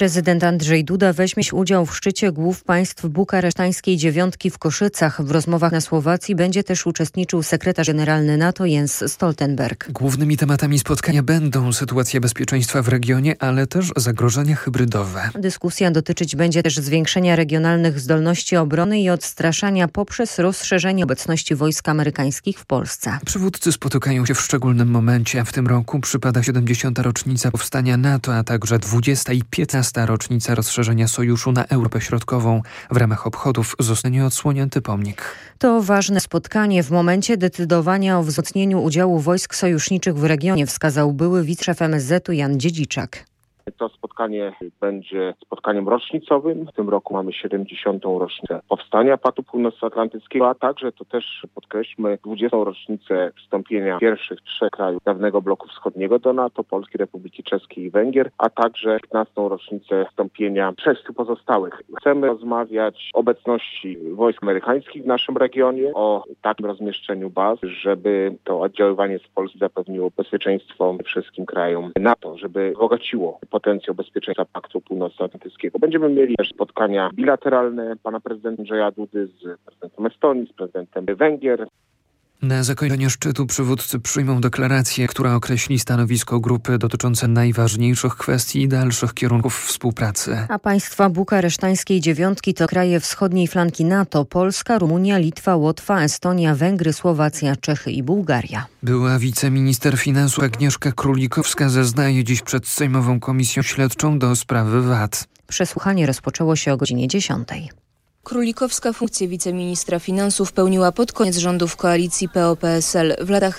Prezydent Andrzej Duda weźmie udział w szczycie głów państw bukaresztańskiej dziewiątki w Koszycach. W rozmowach na Słowacji będzie też uczestniczył sekretarz generalny NATO Jens Stoltenberg. Głównymi tematami spotkania będą sytuacja bezpieczeństwa w regionie, ale też zagrożenia hybrydowe. Dyskusja dotyczyć będzie też zwiększenia regionalnych zdolności obrony i odstraszania poprzez rozszerzenie obecności wojsk amerykańskich w Polsce. Przywódcy spotykają się w szczególnym momencie. W tym roku przypada 70. rocznica powstania NATO, a także 20. i 15. rocznica rozszerzenia sojuszu na Europę Środkową. W ramach obchodów zostanie odsłonięty pomnik. To ważne spotkanie w momencie decydowania o wzmocnieniu udziału wojsk sojuszniczych w regionie, wskazał były wiceszef MSZ-u Jan Dziedziczak. To spotkanie będzie spotkaniem rocznicowym. W tym roku mamy 70. rocznicę powstania Paktu Północnoatlantyckiego, a także, to też podkreślmy, 20. rocznicę wstąpienia pierwszych 3 krajów dawnego bloku wschodniego do NATO, Polski, Republiki Czeskiej i Węgier, a także 15. rocznicę wstąpienia 6 pozostałych. Chcemy rozmawiać o obecności wojsk amerykańskich w naszym regionie, o takim rozmieszczeniu baz, żeby to oddziaływanie z Polski zapewniło bezpieczeństwo wszystkim krajom NATO, żeby wzbogaciło potencjał bezpieczeństwa Paktu Północnoatlantyckiego. Będziemy mieli też spotkania bilateralne pana prezydenta Andrzeja Dudy z prezydentem Estonii, z prezydentem Węgier. Na zakończenie szczytu przywódcy przyjmą deklarację, która określi stanowisko grupy dotyczące najważniejszych kwestii i dalszych kierunków współpracy. A państwa bukaresztańskiej dziewiątki to kraje wschodniej flanki NATO: Polska, Rumunia, Litwa, Łotwa, Estonia, Węgry, Słowacja, Czechy i Bułgaria. Była wiceminister finansów Agnieszka Królikowska zeznaje dziś przed Sejmową Komisją Śledczą do sprawy VAT. Przesłuchanie rozpoczęło się o godzinie 10. Królikowska funkcję wiceministra finansów pełniła pod koniec rządów koalicji PO-PSL w latach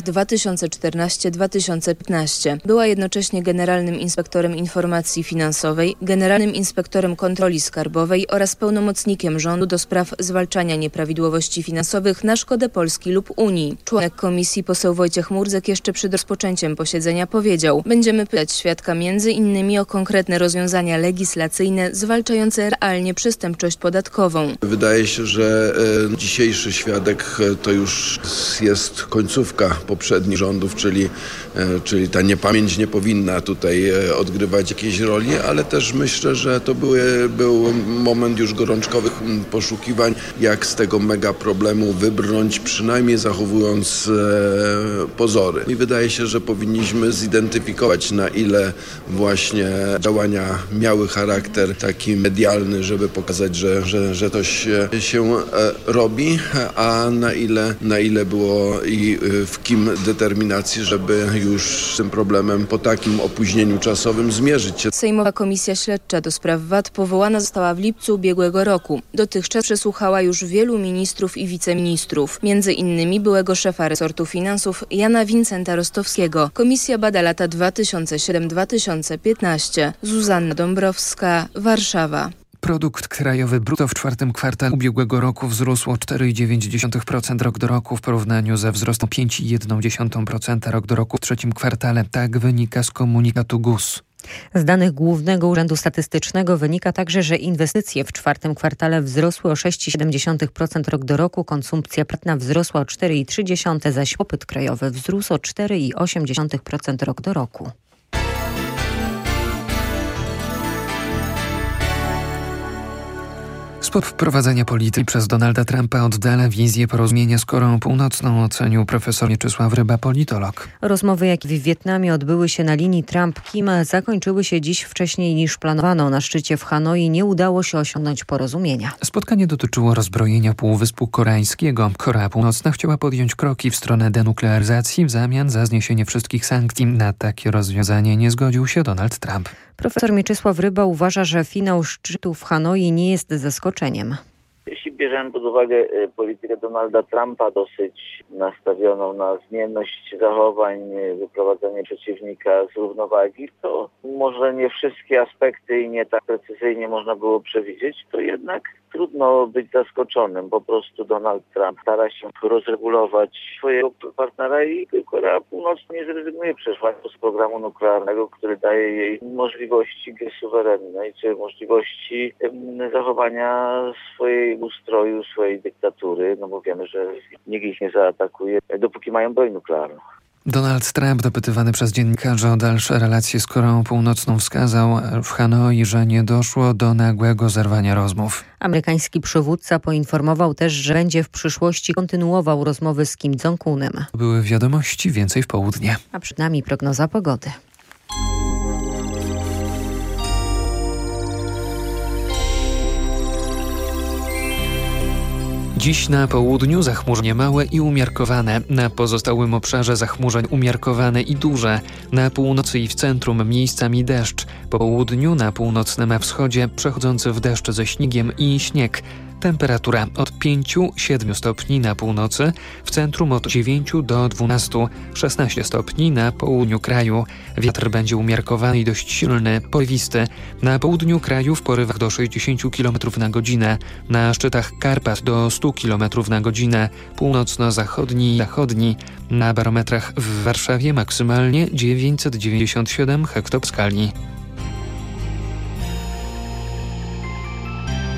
2014-2015. Była jednocześnie generalnym inspektorem informacji finansowej, generalnym inspektorem kontroli skarbowej oraz pełnomocnikiem rządu do spraw zwalczania nieprawidłowości finansowych na szkodę Polski lub Unii. Członek komisji poseł Wojciech Murdzek jeszcze przed rozpoczęciem posiedzenia powiedział: będziemy pytać świadka między innymi o konkretne rozwiązania legislacyjne zwalczające realnie przestępczość podatkową. Wydaje się, że dzisiejszy świadek to już jest końcówka poprzednich rządów, czyli ta niepamięć nie powinna tutaj odgrywać jakiejś roli, ale też myślę, że to był moment już gorączkowych poszukiwań, jak z tego mega problemu wybrnąć, przynajmniej zachowując pozory. I wydaje się, że powinniśmy zidentyfikować, na ile właśnie działania miały charakter taki medialny, żeby pokazać, że to się robi, a na ile było i w kim determinacji, żeby już z tym problemem po takim opóźnieniu czasowym zmierzyć się. Sejmowa Komisja Śledcza do spraw VAT powołana została w lipcu ubiegłego roku. Dotychczas przesłuchała już wielu ministrów i wiceministrów, między innymi byłego szefa resortu finansów Jana Wincenta Rostowskiego. Komisja bada lata 2007-2015. Zuzanna Dąbrowska, Warszawa. Produkt krajowy brutto w 4. kwartale ubiegłego roku wzrósł o 4,9% rok do roku w porównaniu ze wzrostem 5,1% rok do roku w 3. kwartale. Tak wynika z komunikatu GUS. Z danych Głównego Urzędu Statystycznego wynika także, że inwestycje w 4. kwartale wzrosły o 6,7% rok do roku, konsumpcja prywatna wzrosła o 4,3%, zaś popyt krajowy wzrósł o 4,8% rok do roku. Spod wprowadzenia polityki przez Donalda Trumpa oddala wizję porozumienia z Koreą Północną, ocenił profesor Mieczysław Ryba, politolog. Rozmowy, jak w Wietnamie odbyły się na linii Trump-Kim, zakończyły się dziś wcześniej niż planowano. Na szczycie w Hanoi nie udało się osiągnąć porozumienia. Spotkanie dotyczyło rozbrojenia Półwyspu Koreańskiego. Korea Północna chciała podjąć kroki w stronę denuklearyzacji w zamian za zniesienie wszystkich sankcji. Na takie rozwiązanie nie zgodził się Donald Trump. Profesor Mieczysław Ryba uważa, że finał szczytu w Hanoi nie jest zaskoczeniem. Jeśli bierzemy pod uwagę politykę Donalda Trumpa, dosyć nastawioną na zmienność zachowań, wyprowadzenie przeciwnika z równowagi, to może nie wszystkie aspekty i nie tak precyzyjnie można było przewidzieć, to jednak trudno być zaskoczonym. Po prostu Donald Trump stara się rozregulować swojego partnera i Korea Północna nie zrezygnuje przecież z programu nuklearnego, który daje jej możliwości gry suwerennej, czy możliwości zachowania swojej ustroju, swojej dyktatury, no bo wiemy, że nikt ich nie zaatakuje, dopóki mają broń nuklearną. Donald Trump, dopytywany przez dziennikarzy o dalsze relacje z Koreą Północną, wskazał w Hanoi, że nie doszło do nagłego zerwania rozmów. Amerykański przywódca poinformował też, że będzie w przyszłości kontynuował rozmowy z Kim Jong-unem. Były wiadomości, więcej w południe. A przed nami prognoza pogody. Dziś na południu zachmurzenie małe i umiarkowane. Na pozostałym obszarze zachmurzeń umiarkowane i duże. Na północy i w centrum miejscami deszcz. Po południu na północnym wschodzie przechodzący w deszcz ze śniegiem i śnieg. Temperatura od 5-7 stopni na północy, w centrum od 9 do 12, 16 stopni na południu kraju. Wiatr będzie umiarkowany i dość silny, porywisty. Na południu kraju w porywach do 60 km na godzinę, na szczytach Karpat do 100 km na godzinę, północno-zachodni i zachodni. Na barometrach w Warszawie maksymalnie 997 hektopaskali.